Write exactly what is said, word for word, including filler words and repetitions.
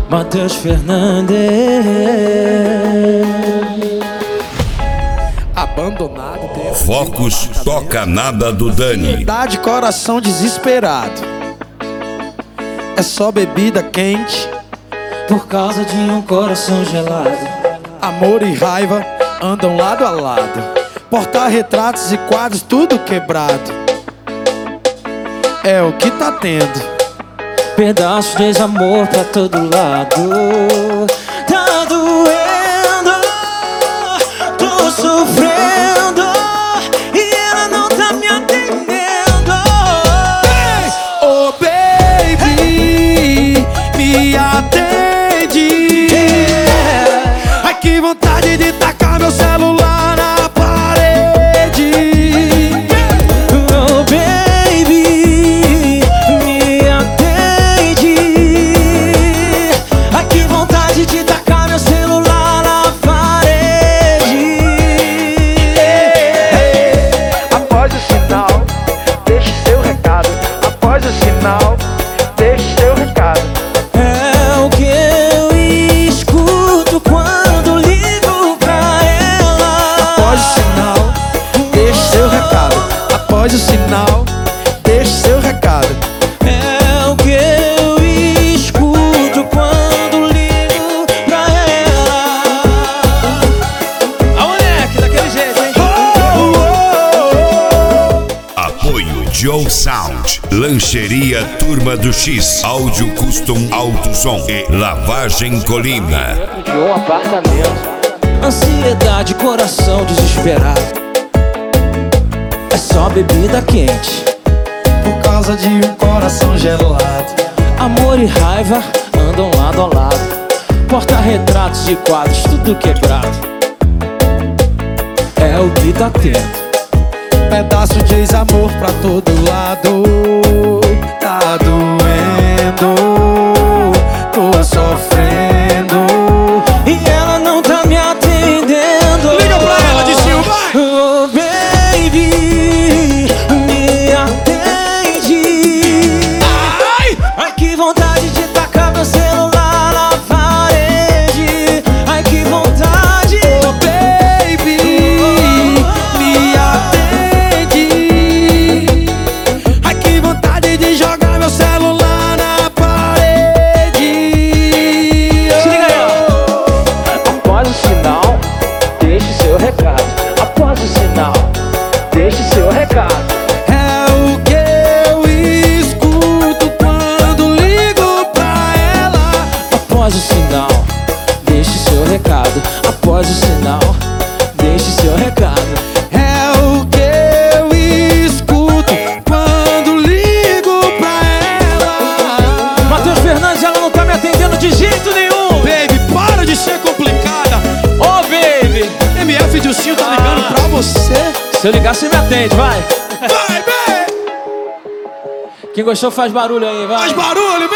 Matheus Fernandes. Abandonado dentro Focus de Toca Nada do Dani. Tá de coração desesperado. É só bebida quente, Por causa de um coração gelado. amor e raiva andam lado a lado. Porta-retratos e quadros tudo quebrado. É o que tá tendo. Pedaços de desamor pra todo lado. Tá doendo, tô sofrendo, e ela não tá me atendendo. Oh baby, me atende. Ai que vontade de tacar meu celular na parede. Oh baby, me atende. Ai que vontade de tacar meu celular na parede. Após o sinal, deixe seu recado. Após o sinal, deixe seu recado. É o que eu escuto quando ligo pra ela. Após o sinal, deixe seu recado. Após o sinal, deixe seu recado. É o que eu escuto quando ligo pra ela. A moleque, daquele jeito, hein? Apoio Joe Sound, Lancheria Turma do X, Áudio Custom Alto Som e Lavagem Colina. De um apartamento. Ansiedade, coração desesperado. É só bebida quente, Por causa de um coração gelado. amor e raiva andam lado a lado. Porta-retratos de quadros, tudo quebrado. É o que tá tendo. Pedaço de ex-amor pra todo lado. Tá doendo, tô sofrendo. E ela não tá me atendendo. Liga pra ela, Dissinho, vai! Oh baby, me atende. Ai! Ai que vontade de tacar meu celular na parede. Ai que vontade. Oh baby, me atende. Ai que vontade de jogar meu celular na parede. Se liga aí, ó. Após o sinal, deixe seu recado. Após o sinal, deixe seu recado. É o que eu escuto quando ligo pra ela. Após o sinal, deixe seu recado. Após o sinal, deixe seu recado. É o que eu escuto quando ligo pra ela. Matheus Fernandes, ela não tá me atendendo de jeito nenhum. Baby, para de ser complicada. Ô, baby, M F Dilcinho tá ligando pra você. se eu ligar, você me atende, vai. Vai, baby! Quem gostou faz barulho aí, vai. Faz barulho,